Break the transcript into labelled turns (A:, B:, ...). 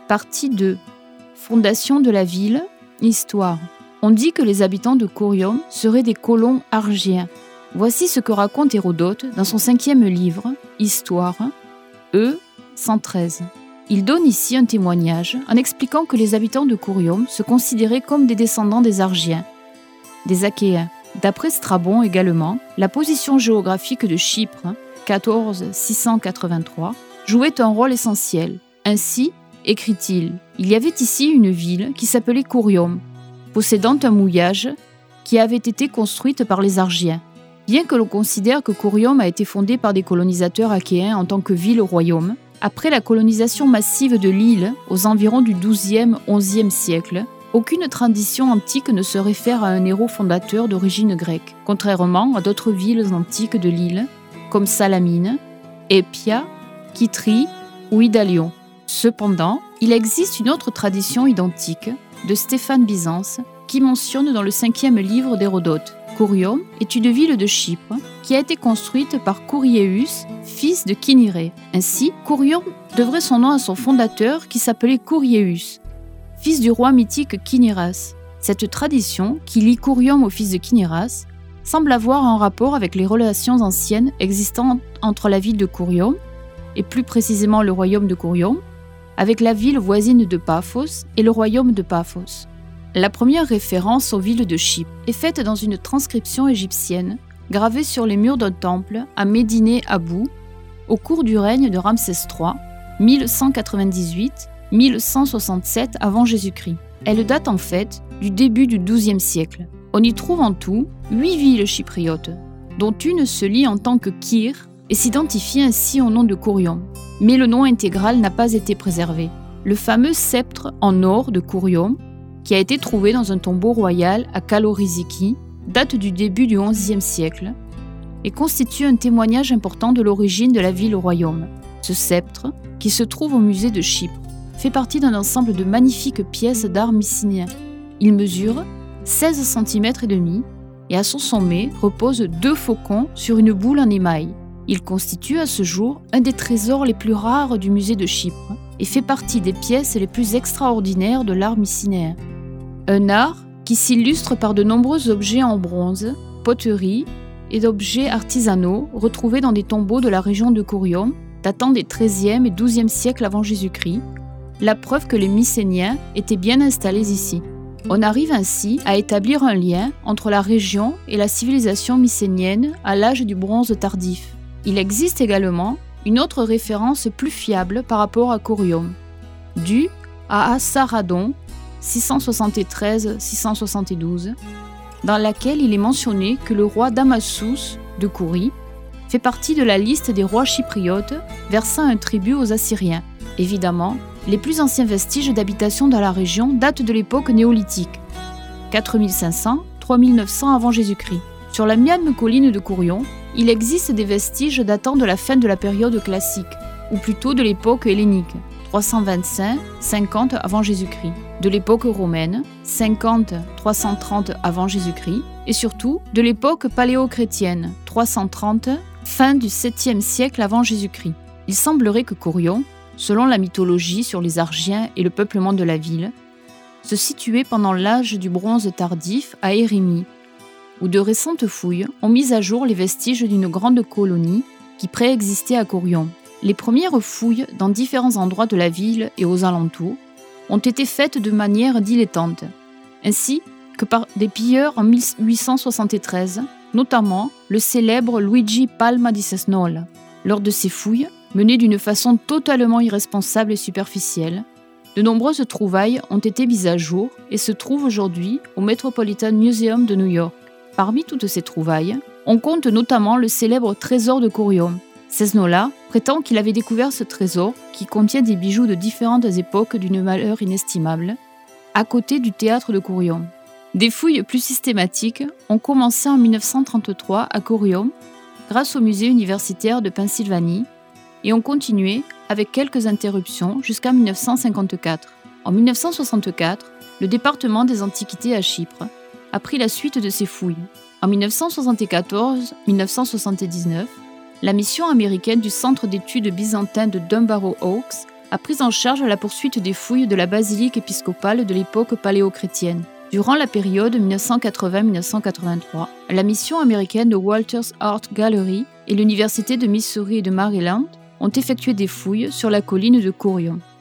A: Partie 2. Fondation de la ville, histoire. On dit que les habitants de Kouriom seraient des colons argiens. Voici ce que raconte Hérodote dans son 5e livre, Histoire, E 113. Il donne ici un témoignage en expliquant que les habitants de Kouriom se considéraient comme des descendants des Argiens, des Achéens. D'après Strabon également, la position géographique de Chypre, 14 683, jouait un rôle essentiel. Ainsi, écrit-il, il y avait ici une ville qui s'appelait Kouriom, possédant un mouillage qui avait été construite par les Argiens. Bien que l'on considère que Kouriom a été fondée par des colonisateurs achéens en tant que ville-royaume, après la colonisation massive de l'île aux environs du XIIe-XIe siècle, aucune tradition antique ne se réfère à un héros fondateur d'origine grecque, contrairement à d'autres villes antiques de l'île, comme Salamine, Épia, Kythrie ou Idalion. Cependant, il existe une autre tradition identique, de Stéphane Byzance, qui mentionne dans le 5e livre d'Hérodote. Kouriom est une ville de Chypre qui a été construite par Kouriéus, fils de Kiniré. Ainsi, Kouriom devrait son nom à son fondateur qui s'appelait Kouriéus, fils du roi mythique Kiniras. Cette tradition, qui lie Kouriom au fils de Kiniras, semble avoir un rapport avec les relations anciennes existant entre la ville de Kouriom, et plus précisément le royaume de Kouriom, avec la ville voisine de Paphos et le royaume de Paphos. La première référence aux villes de Chypre est faite dans une transcription égyptienne gravée sur les murs d'un temple à Médine-Abou au cours du règne de Ramsès III, 1198-1167 avant Jésus-Christ. Elle date en fait du début du XIIe siècle. On y trouve en tout 8 villes chypriotes, dont une se lie en tant que Kir et s'identifie ainsi au nom de Kouriom. Mais le nom intégral n'a pas été préservé. Le fameux sceptre en or de Kouriom, qui a été trouvé dans un tombeau royal à Kaloriziki, date du début du XIe siècle et constitue un témoignage important de l'origine de la ville-royaume. Ce sceptre, qui se trouve au musée de Chypre, fait partie d'un ensemble de magnifiques pièces d'art mycénien. Il mesure 16 cm et demi et à son sommet reposent 2 faucons sur une boule en émail. Il constitue à ce jour un des trésors les plus rares du musée de Chypre et fait partie des pièces les plus extraordinaires de l'art mycénaire. Un art qui s'illustre par de nombreux objets en bronze, poteries et d'objets artisanaux retrouvés dans des tombeaux de la région de Kouriom, datant des XIIIe et XIIe siècles avant Jésus-Christ, la preuve que les Mycéniens étaient bien installés ici. On arrive ainsi à établir un lien entre la région et la civilisation mycénienne à l'âge du bronze tardif. Il existe également une autre référence plus fiable par rapport à Kouriom, due à Assaradon, 673-672, dans laquelle il est mentionné que le roi Damasus de Kourie fait partie de la liste des rois chypriotes versant un tribut aux Assyriens. Évidemment, les plus anciens vestiges d'habitation dans la région datent de l'époque néolithique, 4500-3900 avant Jésus-Christ. Sur la même colline de Kouriom, il existe des vestiges datant de la fin de la période classique, ou plutôt de l'époque hellénique, 325-50 avant Jésus-Christ, de l'époque romaine, 50-330 avant Jésus-Christ, et surtout de l'époque paléo-chrétienne, 330, fin du 7e siècle avant Jésus-Christ. Il semblerait que Kouriom, selon la mythologie sur les Argiens et le peuplement de la ville, se situait pendant l'âge du bronze tardif à Érémie, où de récentes fouilles ont mis à jour les vestiges d'une grande colonie qui préexistait à Kouriom. Les premières fouilles dans différents endroits de la ville et aux alentours ont été faites de manière dilettante, ainsi que par des pilleurs en 1873, notamment le célèbre Luigi Palma di Cesnola. Lors de ces fouilles, menées d'une façon totalement irresponsable et superficielle, de nombreuses trouvailles ont été mises à jour et se trouvent aujourd'hui au Metropolitan Museum de New York. Parmi toutes ces trouvailles, on compte notamment le célèbre trésor de Kouriom. Cesnola prétend qu'il avait découvert ce trésor, qui contient des bijoux de différentes époques d'une valeur inestimable, à côté du théâtre de Kouriom. Des fouilles plus systématiques ont commencé en 1933 à Kouriom, grâce au musée universitaire de Pennsylvanie, et ont continué avec quelques interruptions jusqu'à 1954. En 1964, le département des Antiquités à Chypre a pris la suite de ces fouilles. En 1974-1979, la mission américaine du Centre d'études byzantin de Dumbarrow Oaks a pris en charge la poursuite des fouilles de la basilique épiscopale de l'époque paléochrétienne. Durant la période 1980-1983, la mission américaine de Walters Art Gallery et l'université de Missouri et de Maryland ont effectué des fouilles sur la colline de Corium.